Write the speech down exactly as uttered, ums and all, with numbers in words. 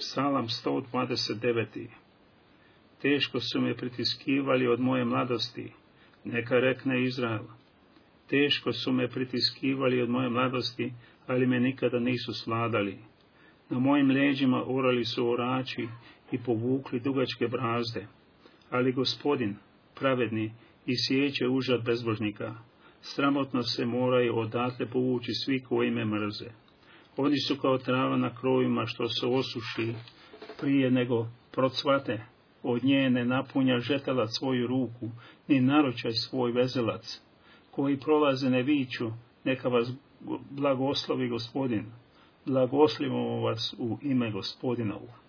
Psalam sto dvadeset devet. Teško su me pritiskivali od moje mladosti, neka rekne Izrael. Teško su me pritiskivali od moje mladosti, ali me nikada nisu svladali. Na mojim leđima orali su orači i povukli dugačke brazde. Ali Gospodin, pravedni, isječe užad bezbožnika. Sramotno se moraju odatle povući svi koji me mrze. Oni su kao trava na krovima što se osuši prije nego procvate. Od nje ne napunja žetelac svoju ruku, ni naručaj svoj vezelac. Koji prolaze ne viču, neka vas blagoslovi Gospodin. Blagoslivimo vas u ime Gospodinovu.